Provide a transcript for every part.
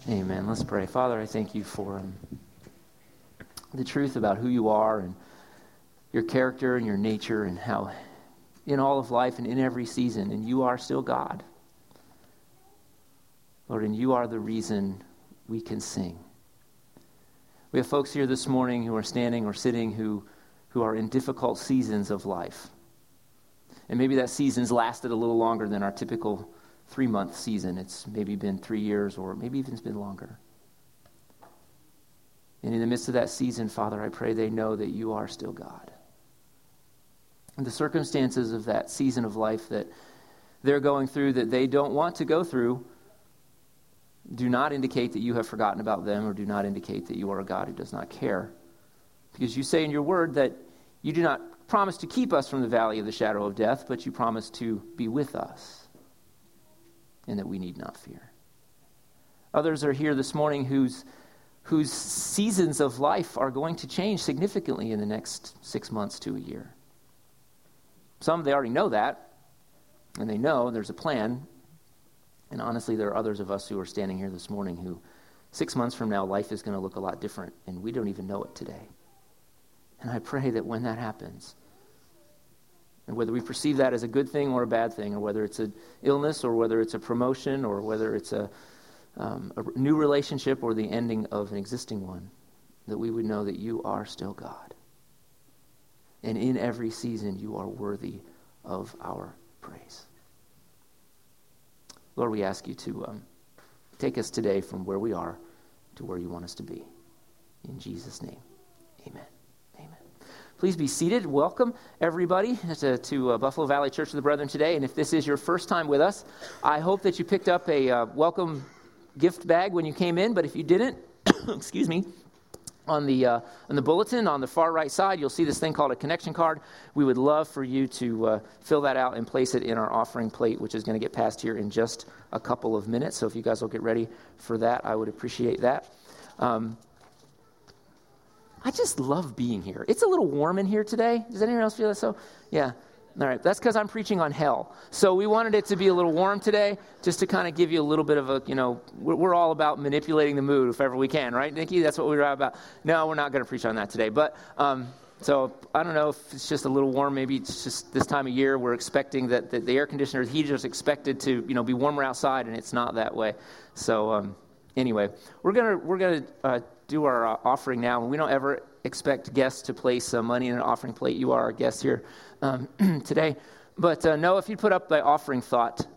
Amen. Let's pray. Father, I thank you for the truth about who you are and your character and your nature and how in all of life and in every season, and you are still God. Lord, and you are the reason we can sing. We have folks here this morning who are standing or sitting who are in difficult seasons of life. And maybe that season's lasted a little longer than our typical 3-month season. It's maybe been 3 years or maybe even it's been longer. And in the midst of that season, Father, I pray they know that you are still God. And the circumstances of that season of life that they're going through that they don't want to go through do not indicate that you have forgotten about them or do not indicate that you are a God who does not care. Because you say in your word that you do not promise to keep us from the valley of the shadow of death, but you promise to be with us and that we need not fear. Others are here this morning whose seasons of life are going to change significantly in the next 6 months to a year. Some, they already know that, and they know there's a plan. And honestly, there are others of us who are standing here this morning who 6 months from now, life is going to look a lot different, and we don't even know it today. And I pray that when that happens, and whether we perceive that as a good thing or a bad thing, or whether it's an illness or whether it's a promotion or whether it's a new relationship or the ending of an existing one, that we would know that you are still God. And in every season, you are worthy of our praise. Lord, we ask you to take us today from where we are to where you want us to be. In Jesus' name, amen. Amen. Please be seated. Welcome, everybody, to Buffalo Valley Church of the Brethren today. And if this is your first time with us, I hope that you picked up a welcome gift bag when you came in. But if you didn't, excuse me, on the bulletin on the far right side, you'll see this thing called a connection card. We would love for you to fill that out and place it in our offering plate, which is going to get passed here in just a couple of minutes. So if you guys will get ready for that, I would appreciate that. I just love being here. It's a little warm in here today. Does anyone else feel that? So, yeah. All right, that's because I'm preaching on hell. So we wanted it to be a little warm today, just to kind of give you a little bit of a, we're all about manipulating the mood if ever we can, right, Nikki? That's what we're about. No, we're not going to preach on that today. But so I don't know if it's just a little warm. Maybe it's just this time of year we're expecting that the air conditioner, the heater is expected to, be warmer outside, and it's not that way. So anyway, we're gonna do our offering now. We don't ever expect guests to place money in an offering plate. You are our guests here today. But Noah, if you put up the offering thought.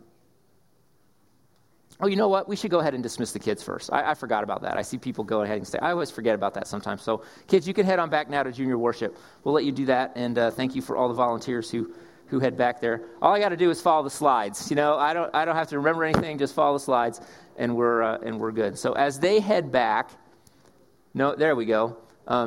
You know what? We should go ahead and dismiss the kids first. I forgot about that. I see people go ahead and stay. I always forget about that sometimes. So kids, you can head on back now to junior worship. We'll let you do that. And thank you for all the volunteers who head back there. All I got to do is follow the slides. I don't have to remember anything. Just follow the slides, and we're good. So as they head back, there we go.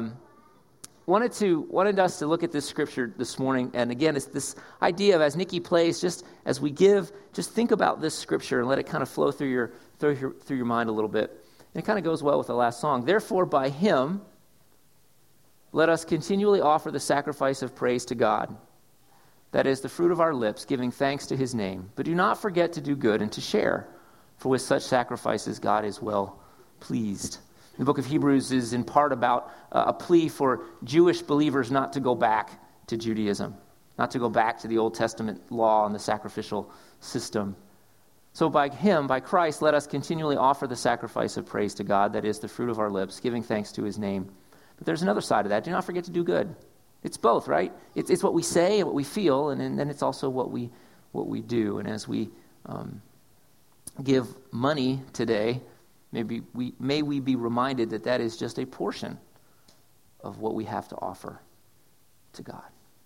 Wanted us to look at this scripture this morning, and again, it's this idea of, as Nikki plays, just as we give, just think about this scripture and let it kind of flow through your mind a little bit. And it kind of goes well with the last song. Therefore, by him, let us continually offer the sacrifice of praise to God. That is the fruit of our lips, giving thanks to his name. But do not forget to do good and to share, for with such sacrifices God is well pleased. The book of Hebrews is in part about a plea for Jewish believers not to go back to Judaism, not to go back to the Old Testament law and the sacrificial system. So by him, by Christ, let us continually offer the sacrifice of praise to God, that is the fruit of our lips, giving thanks to his name. But there's another side of that. Do not forget to do good. It's both, right? It's what we say and what we feel, and then it's also what we do. And as we give money today, may we be reminded that is just a portion of what we have to offer to God.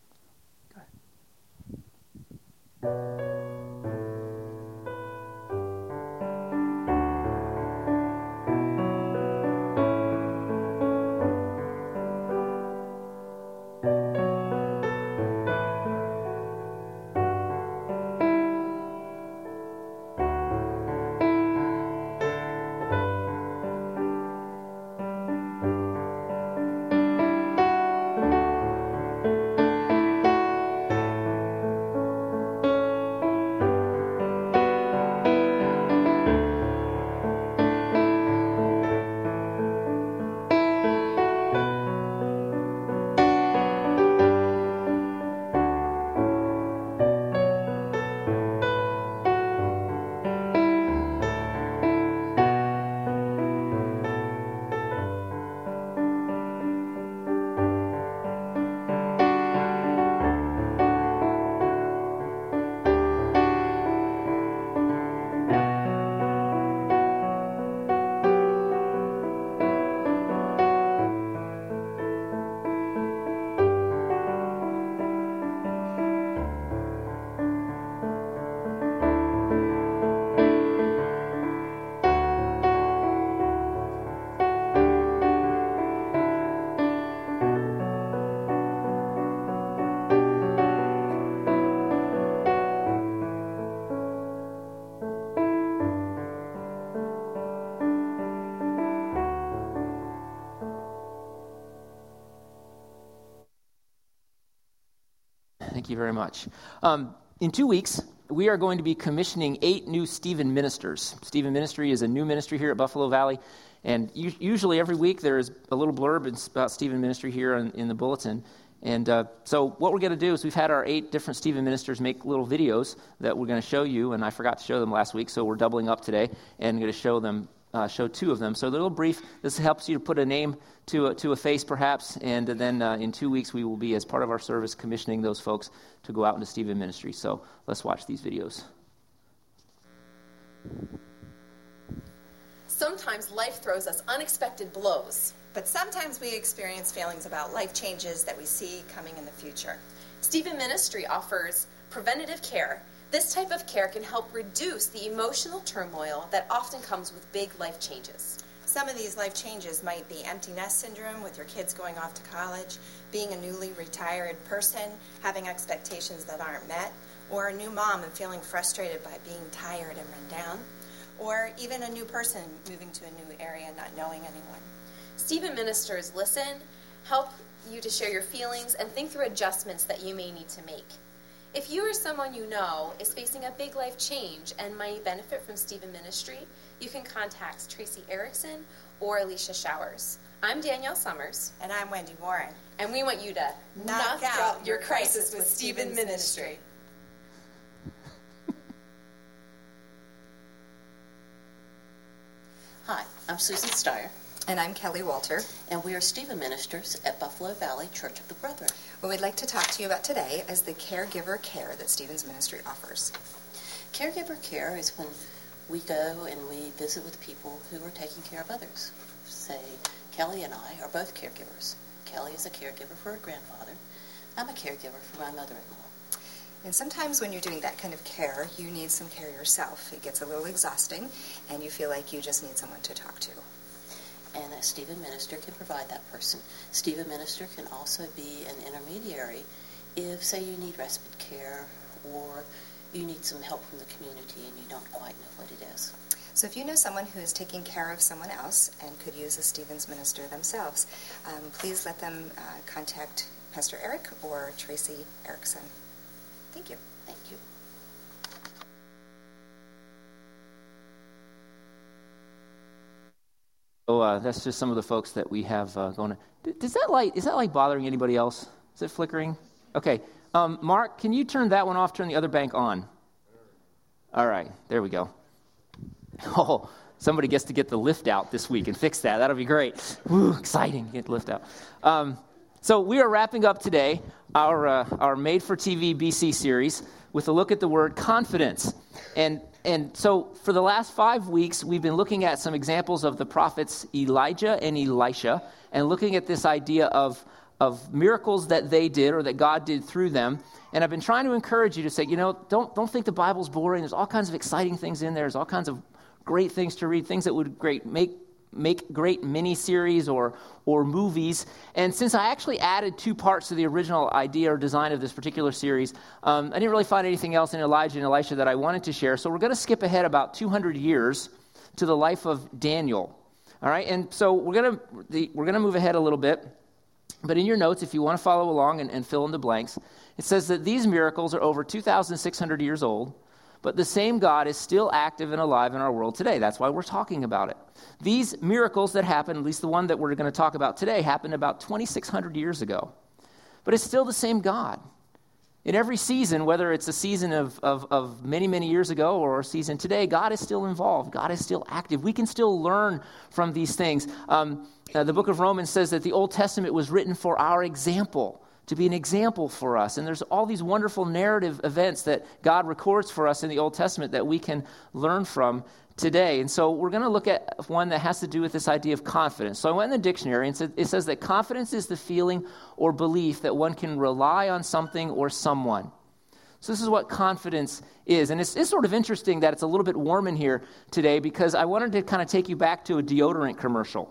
Go ahead. Thank you very much. In 2 weeks, we are going to be commissioning 8 new Stephen ministers. Stephen Ministry is a new ministry here at Buffalo Valley, and usually every week there is a little blurb about Stephen Ministry here in the bulletin. And so what we're going to do is we've had our 8 different Stephen ministers make little videos that we're going to show you, and I forgot to show them last week, so we're doubling up today and going to show 2 of them. So they're a little brief. This helps you to put a name to a face, perhaps, and then in 2 weeks we will be, as part of our service, commissioning those folks to go out into Stephen Ministry. So let's watch these videos. Sometimes life throws us unexpected blows. But sometimes we experience feelings about life changes that we see coming in the future. Stephen Ministry offers preventative care. This type of care can help reduce the emotional turmoil that often comes with big life changes. Some of these life changes might be empty nest syndrome with your kids going off to college, being a newly retired person, having expectations that aren't met, or a new mom and feeling frustrated by being tired and run down, or even a new person moving to a new area not knowing anyone. Stephen ministers listen, help you to share your feelings, and think through adjustments that you may need to make. If you or someone you know is facing a big life change and might benefit from Stephen Ministry, you can contact Tracy Erickson or Alicia Showers. I'm Danielle Summers. And I'm Wendy Warren. And we want you to knock out your crisis with Stephen Ministry. Hi, I'm Susan Steyer. And I'm Kelly Walter. And we are Stephen Ministers at Buffalo Valley Church of the Brethren. What we'd like to talk to you about today is the caregiver care that Stephen's ministry offers. Caregiver care is when we go and we visit with people who are taking care of others. Say, Kelly and I are both caregivers. Kelly is a caregiver for her grandfather. I'm a caregiver for my mother-in-law. And sometimes when you're doing that kind of care, you need some care yourself. It gets a little exhausting, and you feel like you just need someone to talk to. And a Stephen Minister can provide that person. Stephen Minister can also be an intermediary if, say, you need respite care or you need some help from the community and you don't quite know what it is. So if you know someone who is taking care of someone else and could use a Stephen's Minister themselves, please let them contact Pastor Eric or Tracy Erickson. Thank you. Thank you. So that's just some of the folks that we have going. Is that light bothering anybody else? Is it flickering? Okay. Mark, can you turn that one off, turn the other bank on? All right. There we go. Oh, somebody gets to get the lift out this week and fix that. That'll be great. Woo, exciting. Get the lift out. So we are wrapping up today our Made for TV BC series with a look at the word confidence. And so for the last 5 weeks, we've been looking at some examples of the prophets Elijah and Elisha and looking at this idea of miracles that they did or that God did through them. And I've been trying to encourage you to say, don't think the Bible's boring. There's all kinds of exciting things in there. There's all kinds of great things to read, things that would make great mini-series or movies. And since I actually added 2 parts to the original idea or design of this particular series, I didn't really find anything else in Elijah and Elisha that I wanted to share. So we're going to skip ahead about 200 years to the life of Daniel. All right, and so we're going to move ahead a little bit. But in your notes, if you want to follow along and fill in the blanks, it says that these miracles are over 2,600 years old, but the same God is still active and alive in our world today. That's why we're talking about it. These miracles that happened, at least the one that we're going to talk about today, happened about 2,600 years ago. But it's still the same God. In every season, whether it's a season of many, many years ago or a season today, God is still involved. God is still active. We can still learn from these things. The book of Romans says that the Old Testament was written for our example, to be an example for us. And there's all these wonderful narrative events that God records for us in the Old Testament that we can learn from today. And so we're going to look at one that has to do with this idea of confidence. So I went in the dictionary and it says that confidence is the feeling or belief that one can rely on something or someone. So this is what confidence is. And it's sort of interesting that it's a little bit warm in here today because I wanted to kind of take you back to a deodorant commercial.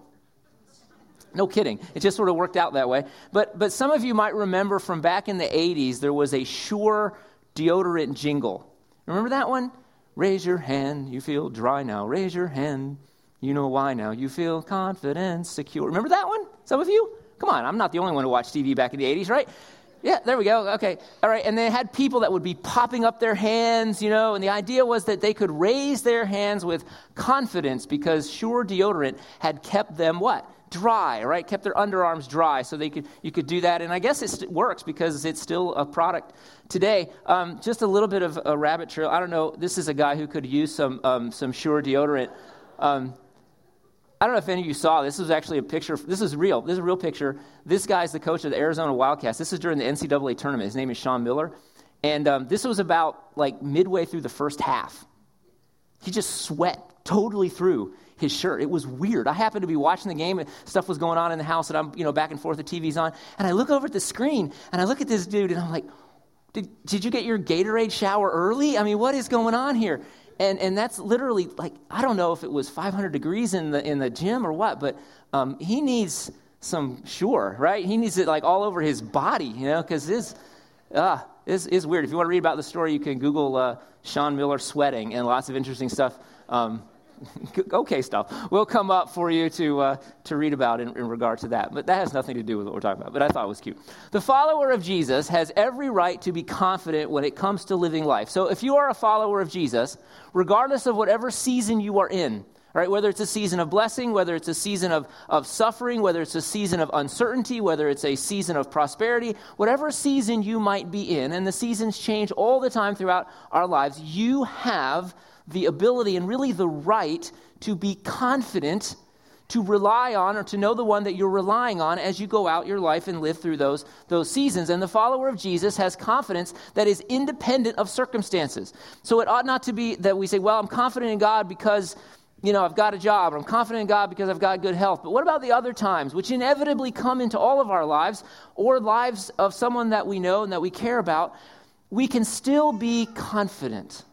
No kidding. It just sort of worked out that way. But some of you might remember from back in the 80s, there was a Sure deodorant jingle. Remember that one? Raise your hand, you feel dry now. Raise your hand, you know why now. You feel confident, secure. Remember that one? Some of you? Come on, I'm not the only one who watched TV back in the 80s, right? Yeah, there we go. Okay. All right. And they had people that would be popping up their hands, and the idea was that they could raise their hands with confidence because Sure deodorant had kept them what? Dry, right? Kept their underarms dry, so you could do that. And I guess it works because it's still a product today. Just a little bit of a rabbit trail. I don't know. This is a guy who could use some Sure deodorant. I don't know if any of you saw this. This was actually a picture. This is real. This is a real picture. This guy's the coach of the Arizona Wildcats. This is during the NCAA tournament. His name is Sean Miller. And this was about like midway through the first half. He just sweat totally through his shirt. It was weird. I happened to be watching the game and stuff was going on in the house and I'm, back and forth, the TV's on. And I look over at the screen and I look at this dude and I'm like, did you get your Gatorade shower early? I mean, what is going on here? And that's literally like, I don't know if it was 500 degrees in the gym or what, but he needs some Sure, right? He needs it like all over his body, because this is weird. If you want to read about the story, you can Google Sean Miller sweating and lots of interesting stuff. Okay stuff will come up for you to read about in regard to that. But that has nothing to do with what we're talking about. But I thought it was cute. The follower of Jesus has every right to be confident when it comes to living life. So if you are a follower of Jesus, regardless of whatever season you are in, right, whether it's a season of blessing, whether it's a season of suffering, whether it's a season of uncertainty, whether it's a season of prosperity, whatever season you might be in, and the seasons change all the time throughout our lives, you have the ability and really the right to be confident, to rely on or to know the one that you're relying on as you go out your life and live through those seasons. And the follower of Jesus has confidence that is independent of circumstances. So it ought not to be that we say, well, I'm confident in God because I've got a job, or I'm confident in God because I've got good health. But what about the other times, which inevitably come into all of our lives, or lives of someone that we know and that we care about? We can still be confident.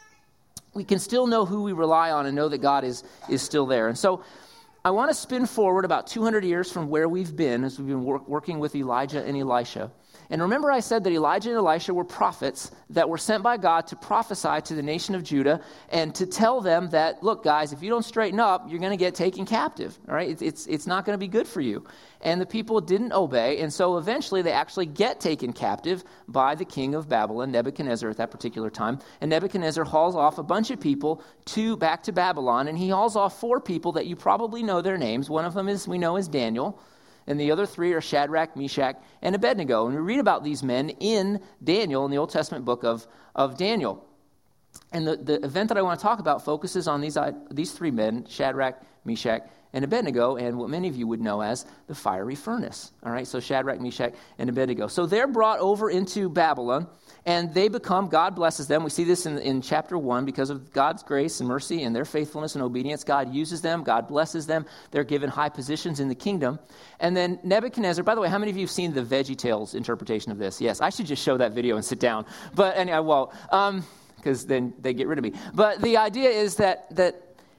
We can still know who we rely on and know that God is still there. And so I want to spin forward about 200 years from where we've been as we've been working with Elijah and Elisha. And remember I said that Elijah and Elisha were prophets that were sent by God to prophesy to the nation of Judah and to tell them that, look, guys, if you don't straighten up, you're going to get taken captive. All right? It's not going to be good for you. And the people didn't obey, and so eventually they actually get taken captive by the king of Babylon, Nebuchadnezzar at that particular time. And Nebuchadnezzar hauls off a bunch of people back to Babylon, and he hauls off 4 people that you probably know their names. One of them we know is Daniel. And the other 3 are Shadrach, Meshach, and Abednego. And we read about these men in Daniel, in the Old Testament book of Daniel. And the event that I want to talk about focuses on these 3 men, Shadrach, Meshach, and Abednego, and what many of you would know as the fiery furnace. All right, so Shadrach, Meshach, and Abednego. So they're brought over into Babylon, and they become, God blesses them. We see this in chapter 1, because of God's grace and mercy and their faithfulness and obedience. God uses them. God blesses them. They're given high positions in the kingdom. And then Nebuchadnezzar, by the way, how many of you have seen the VeggieTales interpretation of this? Yes, I should just show that video and sit down. But anyway, I won't, because then they get rid of me. But the idea is that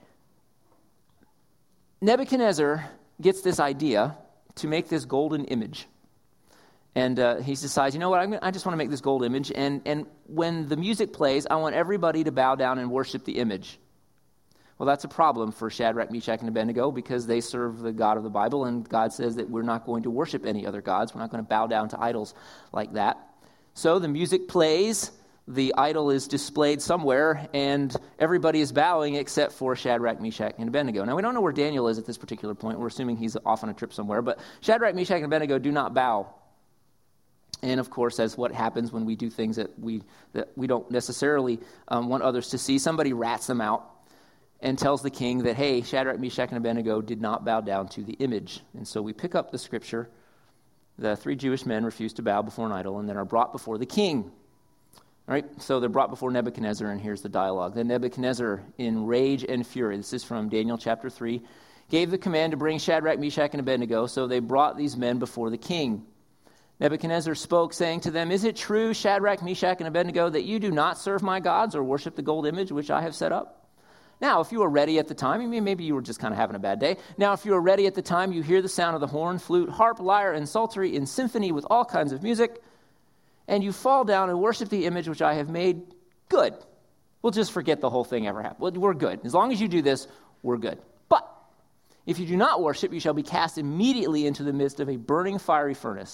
Nebuchadnezzar gets this idea to make this golden image. And he decides, you know what, I just want to make this gold image. And when the music plays, I want everybody to bow down and worship the image. Well, that's a problem for Shadrach, Meshach, and Abednego, because they serve the God of the Bible, and God says that we're not going to worship any other gods. We're not going to bow down to idols like that. So the music plays, the idol is displayed somewhere, and everybody is bowing except for Shadrach, Meshach, and Abednego. Now, we don't know where Daniel is at this particular point. We're assuming he's off on a trip somewhere. But Shadrach, Meshach, and Abednego do not bow. And, of course, as what happens when we do things that we don't necessarily want others to see, somebody rats them out and tells the king that, hey, Shadrach, Meshach, and Abednego did not bow down to the image. And so we pick up the scripture. The 3 Jewish men refuse to bow before an idol and then are brought before the king. All right, so they're brought before Nebuchadnezzar, and here's the dialogue. Then Nebuchadnezzar, in rage and fury, this is from Daniel chapter 3, gave the command to bring Shadrach, Meshach, and Abednego, so they brought these men before the king. Nebuchadnezzar spoke, saying to them, "Is it true, Shadrach, Meshach, and Abednego, that you do not serve my gods or worship the gold image which I have set up? Now, if you are ready at the time," I mean, maybe you were just kind of having a bad day. "Now, if you are ready at the time, you hear the sound of the horn, flute, harp, lyre, and psaltery in symphony with all kinds of music, and you fall down and worship the image which I have made, good." We'll just forget the whole thing ever happened. We're good. As long as you do this, we're good. "But if you do not worship, you shall be cast immediately into the midst of a burning fiery furnace.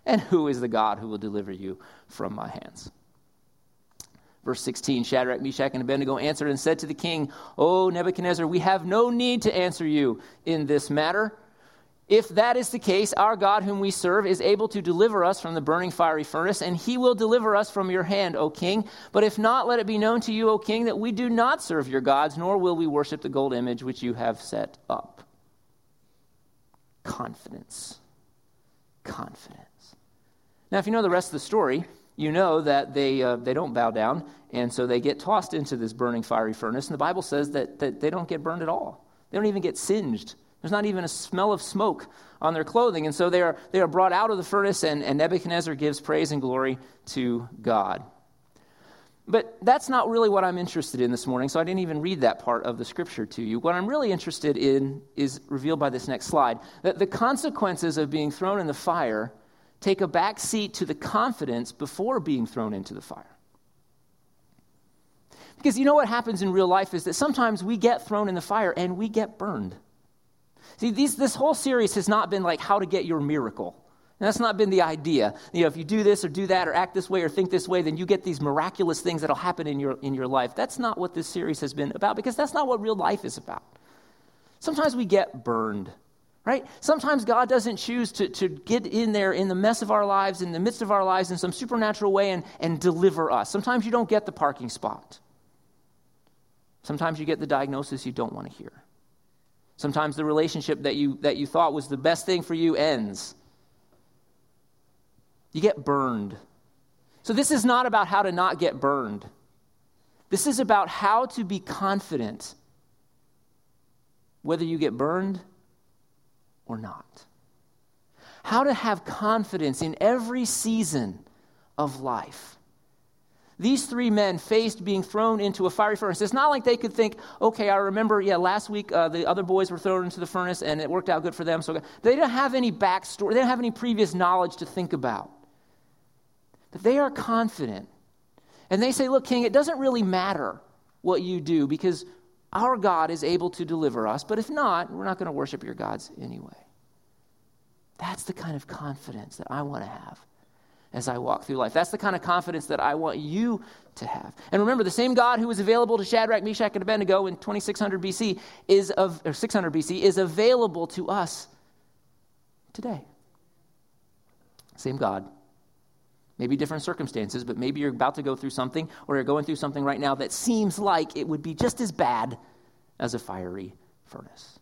And who is the God who will deliver you from my hands? Verse 16, Shadrach, Meshach, and Abednego answered and said to the king, O Nebuchadnezzar, we have no need to answer you in this matter. If that is the case, our God whom we serve is able to deliver us from the burning fiery furnace, and he will deliver us from your hand, O king. But if not, let it be known to you, O king, that we do not serve your gods, nor will we worship the gold image which you have set up. Confidence. Now, if you know the rest of the story, you know that they don't bow down, and so they get tossed into this burning fiery furnace, and the Bible says that they don't get burned at all. They don't even get singed. There's not even a smell of smoke on their clothing, and so they are brought out of the furnace, and Nebuchadnezzar gives praise and glory to God. But that's not really what I'm interested in this morning, so I didn't even read that part of the scripture to you. What I'm really interested in is revealed by this next slide, that the consequences of being thrown in the fire take a back seat to the confidence before being thrown into the fire. Because you know what happens in real life is that sometimes we get thrown in the fire and we get burned. See, this whole series has not been like how to get your miracle. And that's not been the idea. You know, if you do this or do that or act this way or think this way, then you get these miraculous things that'll happen in your life. That's not what this series has been about, because that's not what real life is about. Sometimes we get burned, right? Sometimes God doesn't choose to get in there in the mess of our lives, in the midst of our lives in some supernatural way and deliver us. Sometimes you don't get the parking spot. Sometimes you get the diagnosis you don't want to hear. Sometimes the relationship that you thought was the best thing for you ends. You get burned. So this is not about how to not get burned. This is about how to be confident whether you get burned or not. How to have confidence in every season of life. These three men faced being thrown into a fiery furnace. It's not like they could think, okay, I remember, last week the other boys were thrown into the furnace and it worked out good for them. So they don't have any backstory. They don't have any previous knowledge to think about. But they are confident. And they say, look, King, it doesn't really matter what you do because our God is able to deliver us. But if not, we're not going to worship your gods anyway. That's the kind of confidence that I want to have as I walk through life. That's the kind of confidence that I want you to have. And remember, the same God who was available to Shadrach, Meshach, and Abednego in 600 BC is available to us today. Same God. Maybe different circumstances, but maybe you're about to go through something or you're going through something right now that seems like it would be just as bad as a fiery furnace.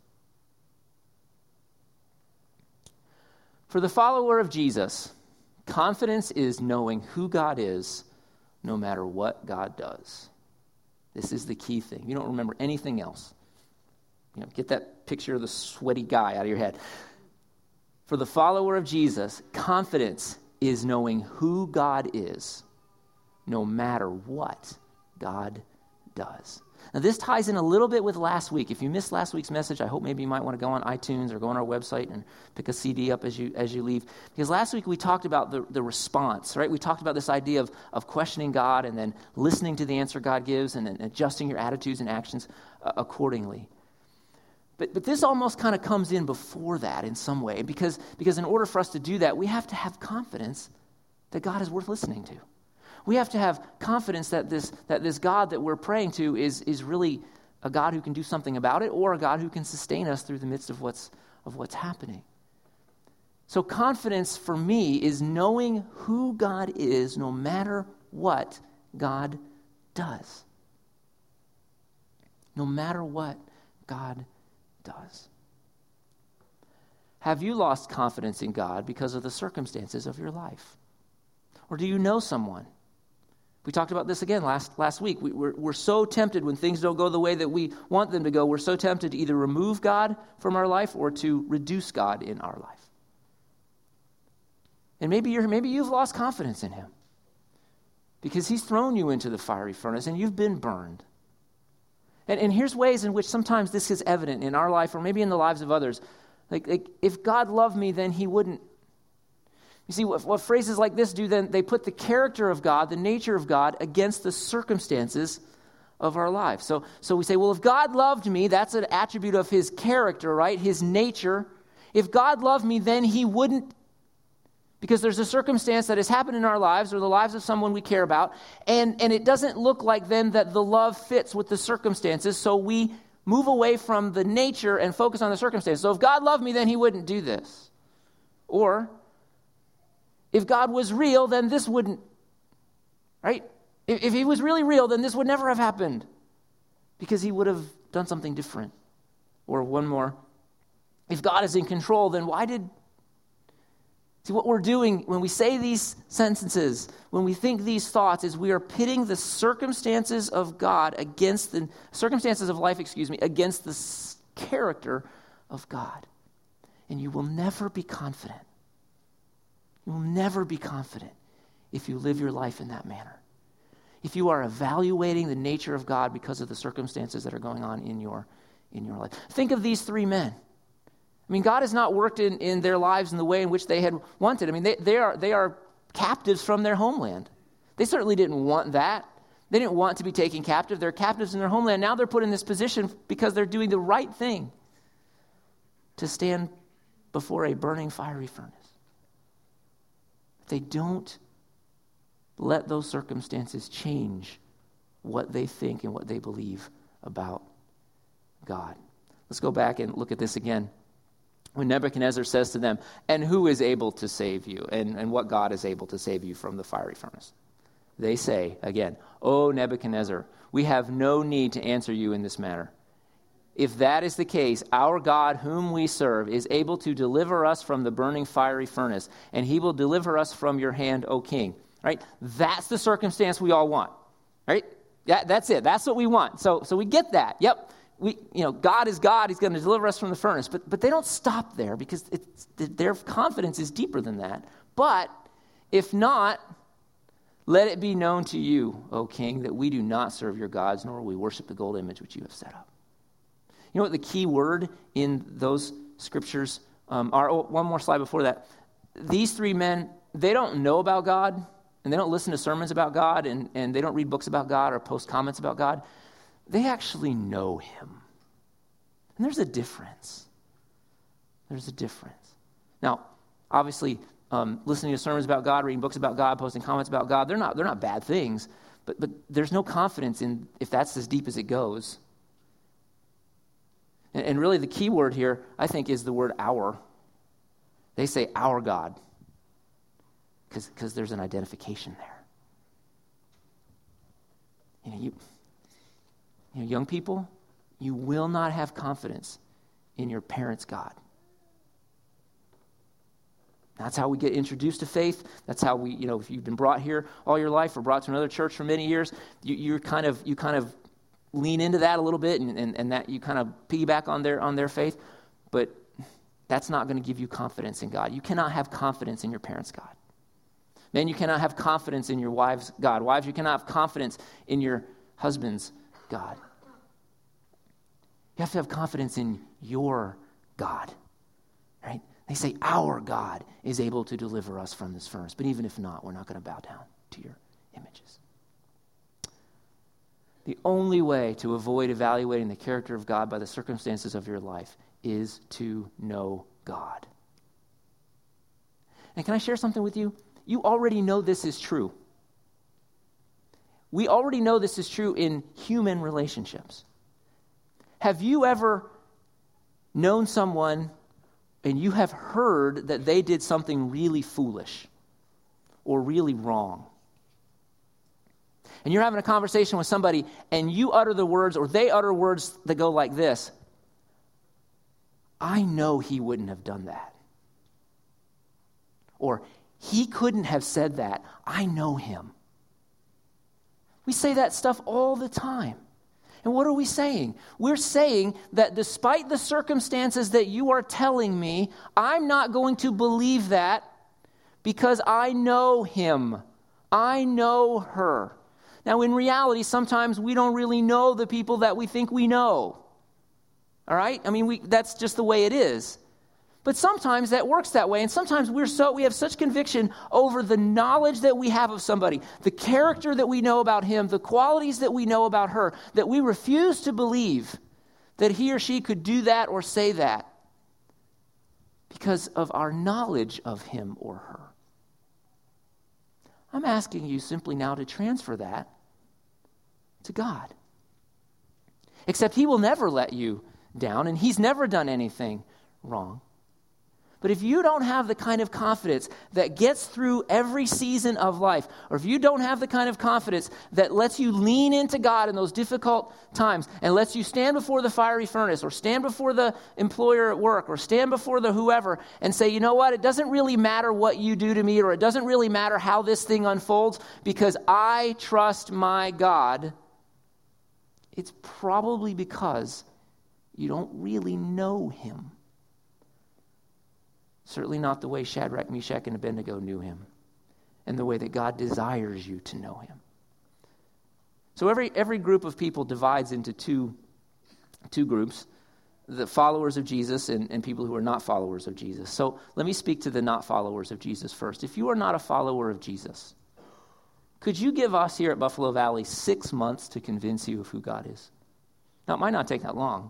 For the follower of Jesus, confidence is knowing who God is no matter what God does. This is the key thing. You don't remember anything else. Get that picture of the sweaty guy out of your head. For the follower of Jesus, confidence is knowing who God is no matter what God does. Now, this ties in a little bit with last week. If you missed last week's message, I hope maybe you might want to go on iTunes or go on our website and pick a CD up as you leave. Because last week we talked about the response, right? We talked about this idea of questioning God and then listening to the answer God gives and then adjusting your attitudes and actions accordingly. But this almost kind of comes in before that in some way, because in order for us to do that, we have to have confidence that God is worth listening to. We have to have confidence that this God that we're praying to is really a God who can do something about it, or a God who can sustain us through the midst of what's happening. So confidence for me is knowing who God is no matter what God does. No matter what God does. Have you lost confidence in God because of the circumstances of your life? Or do you know someone? We talked about this again last week. We're so tempted when things don't go the way that we want them to go. We're so tempted to either remove God from our life or to reduce God in our life. And maybe you've lost confidence in him because he's thrown you into the fiery furnace and you've been burned. And here's ways in which sometimes this is evident in our life or maybe in the lives of others. Like if God loved me, then he wouldn't. You see, what phrases like this do then, they put the character of God, the nature of God, against the circumstances of our lives. So we say, well, if God loved me, that's an attribute of his character, right? His nature. If God loved me, then he wouldn't because there's a circumstance that has happened in our lives or the lives of someone we care about, and it doesn't look like then that the love fits with the circumstances, so we move away from the nature and focus on the circumstances. So if God loved me, then he wouldn't do this. Or if God was real, then this wouldn't, right? If he was really real, then this would never have happened because he would have done something different. Or one more, if God is in control, then see, what we're doing when we say these sentences, when we think these thoughts, is we are pitting the circumstances of God against the circumstances of life, against the character of God. And you will never be confident. You will never be confident if you live your life in that manner. If you are evaluating the nature of God because of the circumstances that are going on in your life. Think of these three men. I mean, God has not worked in their lives in the way in which they had wanted. I mean, they are captives from their homeland. They certainly didn't want that. They didn't want to be taken captive. They're captives in their homeland. Now they're put in this position because they're doing the right thing to stand before a burning fiery furnace. They don't let those circumstances change what they think and what they believe about God. Let's go back and look at this again. When Nebuchadnezzar says to them, and who is able to save you? And what God is able to save you from the fiery furnace? They say, again, O Nebuchadnezzar, we have no need to answer you in this matter. If that is the case, our God whom we serve is able to deliver us from the burning fiery furnace, and he will deliver us from your hand, O king. Right? That's the circumstance we all want. Right? Yeah, that's it. That's what we want. So we get that. Yep. God is God. He's going to deliver us from the furnace. But they don't stop there because their confidence is deeper than that. But if not, let it be known to you, O king, that we do not serve your gods, nor will we worship the gold image which you have set up. You know what the key word in those scriptures are? Oh, one more slide before that. These three men, they don't know about God, and they don't listen to sermons about God, and they don't read books about God or post comments about God. They actually know him. And there's a difference. There's a difference. Now, obviously, listening to sermons about God, reading books about God, posting comments about God, they're not bad things, but there's no confidence in if that's as deep as it goes. And really the key word here, I think, is the word our. They say our God because there's an identification there. Young people, you will not have confidence in your parents' God. That's how we get introduced to faith. That's how we, if you've been brought here all your life or brought to another church for many years, you kind of lean into that a little bit and that you kind of piggyback on their faith. But that's not going to give you confidence in God. You cannot have confidence in your parents' God. Men, you cannot have confidence in your wife's God. Wives, you cannot have confidence in your husband's God. You have to have confidence in your God, right? They say our God is able to deliver us from this furnace. But even if not, we're not going to bow down to your images. The only way to avoid evaluating the character of God by the circumstances of your life is to know God. And can I share something with you? You already know this is true. We already know this is true in human relationships. Have you ever known someone and you have heard that they did something really foolish or really wrong? And you're having a conversation with somebody and you utter the words or they utter words that go like this: I know he wouldn't have done that. Or he couldn't have said that. I know him. We say that stuff all the time. And what are we saying? We're saying that despite the circumstances that you are telling me, I'm not going to believe that because I know him. I know her. Now, in reality, sometimes we don't really know the people that we think we know. All right? I mean, that's just the way it is. But sometimes that works that way, and sometimes we have such conviction over the knowledge that we have of somebody, the character that we know about him, the qualities that we know about her, that we refuse to believe that he or she could do that or say that because of our knowledge of him or her. I'm asking you simply now to transfer that to God. Except he will never let you down, and he's never done anything wrong. But if you don't have the kind of confidence that gets through every season of life, or if you don't have the kind of confidence that lets you lean into God in those difficult times and lets you stand before the fiery furnace or stand before the employer at work or stand before the whoever and say, you know what, it doesn't really matter what you do to me, or it doesn't really matter how this thing unfolds because I trust my God, it's probably because you don't really know him. Certainly not the way Shadrach, Meshach, and Abednego knew him, and the way that God desires you to know him. So every group of people divides into two groups, the followers of Jesus and people who are not followers of Jesus. So let me speak to the not followers of Jesus first. If you are not a follower of Jesus, could you give us here at Buffalo Valley 6 months to convince you of who God is? Now, it might not take that long.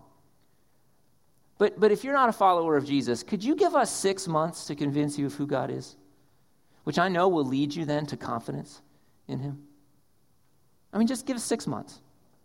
But if you're not a follower of Jesus, could you give us 6 months to convince you of who God is? Which I know will lead you then to confidence in him. I mean, just give us 6 months.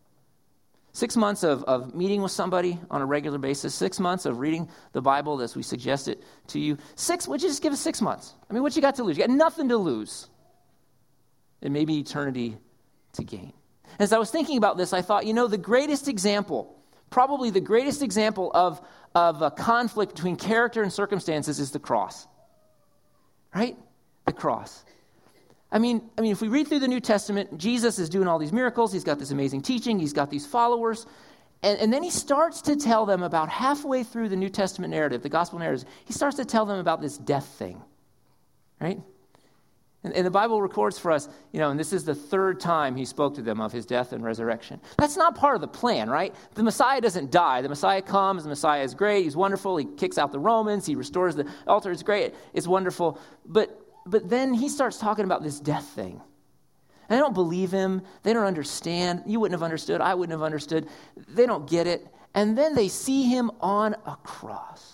6 months of meeting with somebody on a regular basis. 6 months of reading the Bible as we suggest it to you. Would you just give us 6 months? I mean, what you got to lose? You got nothing to lose. And maybe eternity to gain. As I was thinking about this, I thought, the greatest example, probably the greatest example of a conflict between character and circumstances is the cross. Right? The cross. I mean, if we read through the New Testament, Jesus is doing all these miracles. He's got this amazing teaching. He's got these followers. And then he starts to tell them about halfway through the New Testament narrative, the gospel narratives, he starts to tell them about this death thing. Right? And the Bible records for us, and this is the third time he spoke to them of his death and resurrection. That's not part of the plan, right? The Messiah doesn't die. The Messiah comes. The Messiah is great. He's wonderful. He kicks out the Romans. He restores the altar. It's great. It's wonderful. But then he starts talking about this death thing. And they don't believe him. They don't understand. You wouldn't have understood. I wouldn't have understood. They don't get it. And then they see him on a cross.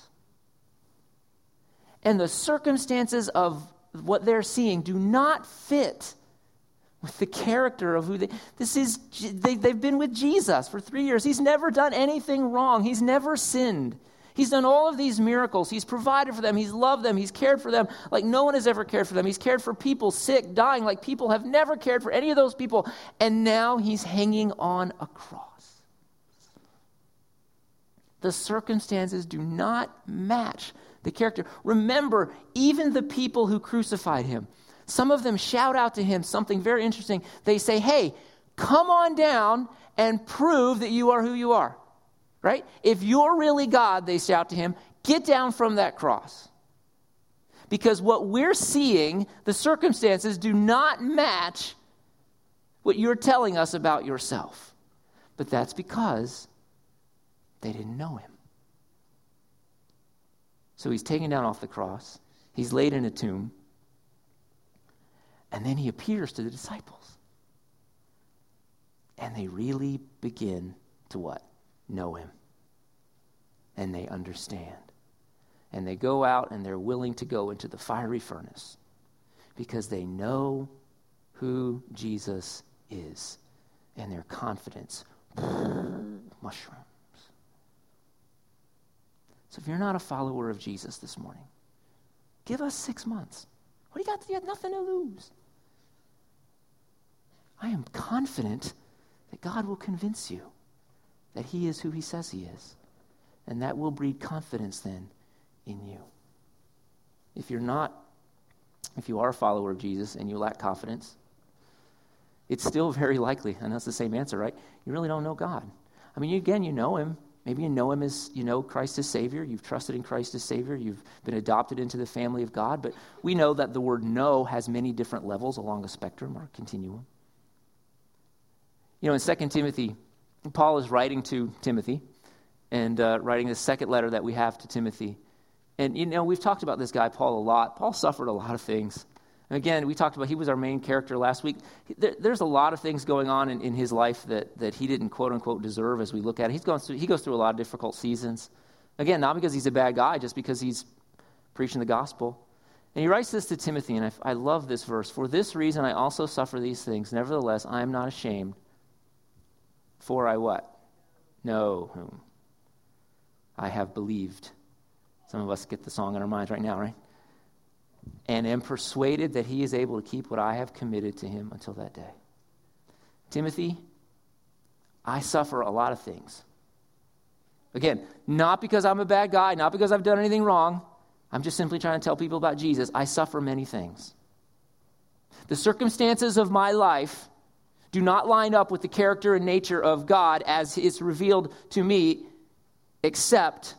And the circumstances of what they're seeing do not fit with the character of who they've been with Jesus for 3 years. He's never done anything wrong. He's never sinned. He's done all of these miracles. He's provided for them. He's loved them. He's cared for them like no one has ever cared for them. He's cared for people sick, dying, like people have never cared for any of those people. And now he's hanging on a cross. The circumstances do not match the character. Remember, even the people who crucified him, some of them shout out to him something very interesting. They say, hey, come on down and prove that you are who you are. Right? If you're really God, they shout to him, get down from that cross. Because what we're seeing, the circumstances do not match what you're telling us about yourself. But that's because they didn't know him. So he's taken down off the cross. He's laid in a tomb. And then he appears to the disciples. And they really begin to what? Know him. And they understand. And they go out and they're willing to go into the fiery furnace because they know who Jesus is. And their confidence mushrooms. So if you're not a follower of Jesus this morning, give us 6 months. What do you got? You got nothing to lose. I am confident that God will convince you that he is who he says he is. And that will breed confidence then in you. If you are a follower of Jesus and you lack confidence, it's still very likely, and that's the same answer, right? You really don't know God. I mean, again, you know him. Maybe you know him as, Christ as Savior. You've trusted in Christ as Savior. You've been adopted into the family of God. But we know that the word know has many different levels along a spectrum or a continuum. In 2 Timothy, Paul is writing to Timothy and writing the second letter that we have to Timothy. And, we've talked about this guy, Paul, a lot. Paul suffered a lot of things. And again, we talked about he was our main character last week. There's a lot of things going on in his life that he didn't, quote unquote, deserve as we look at it. He goes through a lot of difficult seasons. Again, not because he's a bad guy, just because he's preaching the gospel. And he writes this to Timothy, and I love this verse. For this reason I also suffer these things. Nevertheless, I am not ashamed. For I what? Know whom I have believed. Some of us get the song in our minds right now, right? And am persuaded that he is able to keep what I have committed to him until that day. Timothy, I suffer a lot of things. Again, not because I'm a bad guy, not because I've done anything wrong. I'm just simply trying to tell people about Jesus. I suffer many things. The circumstances of my life do not line up with the character and nature of God as it's revealed to me, except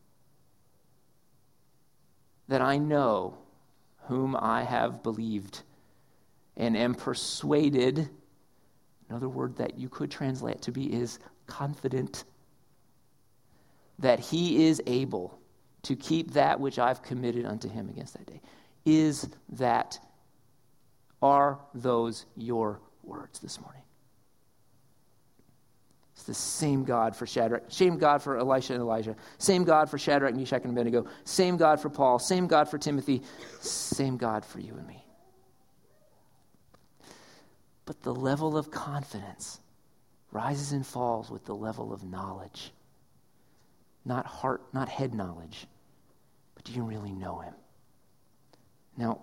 that I know whom I have believed and am persuaded. Another word that you could translate to be is confident, that he is able to keep that which I've committed unto him against that day. Are those your words this morning? It's the same God for Shadrach, same God for Elisha and Elijah, same God for Shadrach, Meshach, and Abednego, same God for Paul, same God for Timothy, same God for you and me. But the level of confidence rises and falls with the level of knowledge. Not heart, not head knowledge, but do you really know him? Now,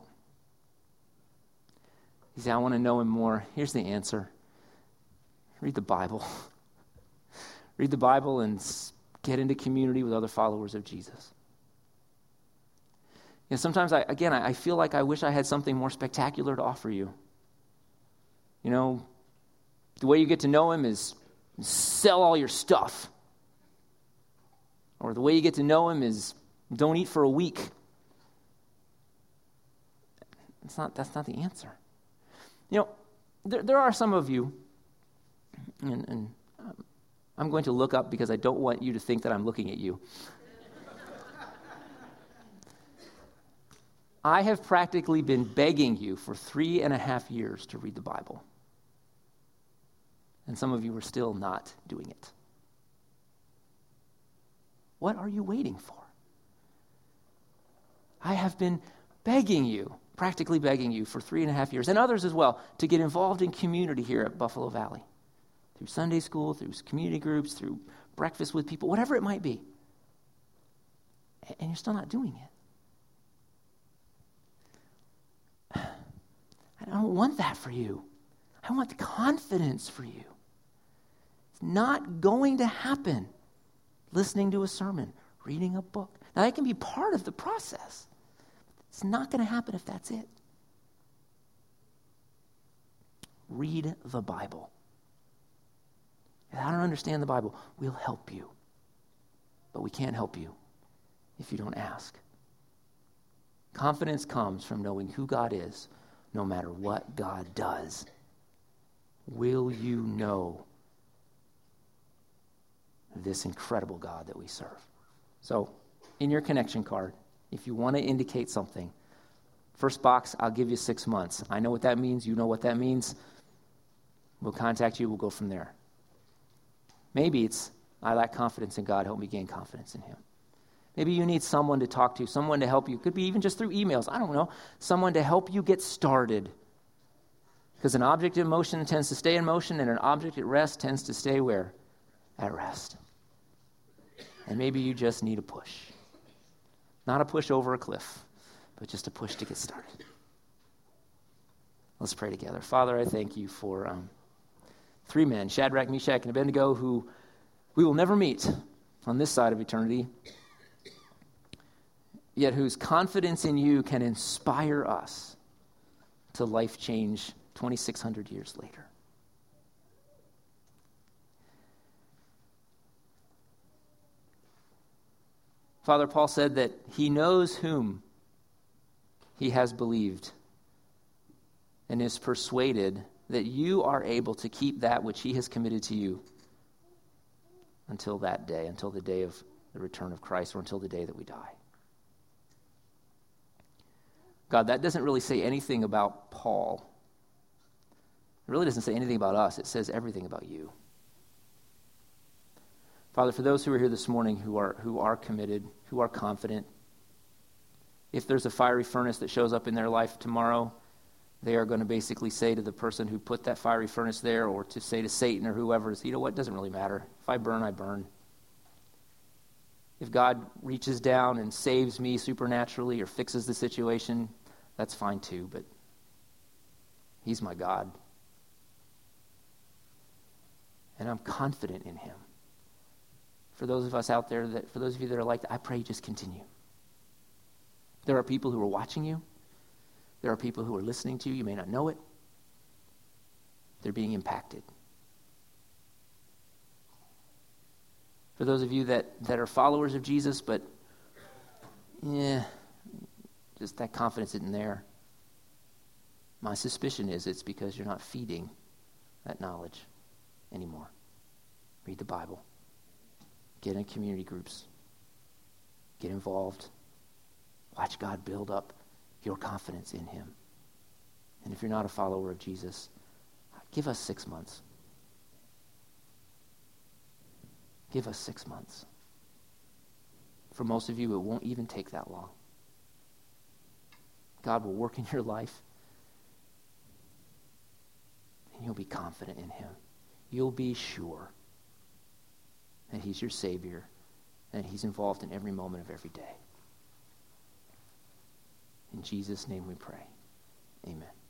you say, I want to know him more. Here's the answer. Read the Bible. Read the Bible and get into community with other followers of Jesus. You know, sometimes, I feel like I wish I had something more spectacular to offer you. You know, the way you get to know him is sell all your stuff. Or the way you get to know him is don't eat for a week. That's not the answer. You know, there are some of you, and I'm going to look up because I don't want you to think that I'm looking at you. I have practically been begging you for 3.5 years to read the Bible. And some of you are still not doing it. What are you waiting for? I have been begging you, practically begging you for 3.5 years, and others as well, to get involved in community here at Buffalo Valley. Through Sunday school, through community groups, through breakfast with people, whatever it might be. And you're still not doing it. I don't want that for you. I want the confidence for you. It's not going to happen listening to a sermon, reading a book. Now, that can be part of the process. It's not going to happen if that's it. Read the Bible. If I don't understand the Bible, we'll help you. But we can't help you if you don't ask. Confidence comes from knowing who God is, no matter what God does. Will you know this incredible God that we serve? So, in your connection card, if you want to indicate something, first box, I'll give you 6 months. I know what that means. You know what that means. We'll contact you. We'll go from there. Maybe it's, I lack confidence in God. Help me gain confidence in him. Maybe you need someone to talk to, someone to help you. Could be even just through emails. I don't know. Someone to help you get started. Because an object in motion tends to stay in motion, and an object at rest tends to stay where? At rest. And maybe you just need a push. Not a push over a cliff, but just a push to get started. Let's pray together. Father, I thank you for 3 men, Shadrach, Meshach, and Abednego, who we will never meet on this side of eternity, yet whose confidence in you can inspire us to life change 2,600 years later. Father, Paul said that he knows whom he has believed and is persuaded that you are able to keep that which he has committed to you until that day, until the day of the return of Christ, or until the day that we die. God, that doesn't really say anything about Paul. It really doesn't say anything about us. It says everything about you. Father, for those who are here this morning who are committed, who are confident, if there's a fiery furnace that shows up in their life tomorrow, they are going to basically say to the person who put that fiery furnace there, or to say to Satan or whoever, you know what, it doesn't really matter. If I burn, I burn. If God reaches down and saves me supernaturally or fixes the situation, that's fine too, but he's my God. And I'm confident in him. For those of us out there, for those of you that are like that, I pray you just continue. There are people who are watching you. There are people who are listening to you. You may not know it. They're being impacted. For those of you that are followers of Jesus, but just that confidence isn't there, my suspicion is it's because you're not feeding that knowledge anymore. Read the Bible. Get in community groups. Get involved. Watch God build up your confidence in him. And if you're not a follower of Jesus, give us 6 months. Give us 6 months. For most of you, it won't even take that long. God will work in your life, and you'll be confident in him. You'll be sure that he's your Savior, and that he's involved in every moment of every day. In Jesus' name we pray. Amen.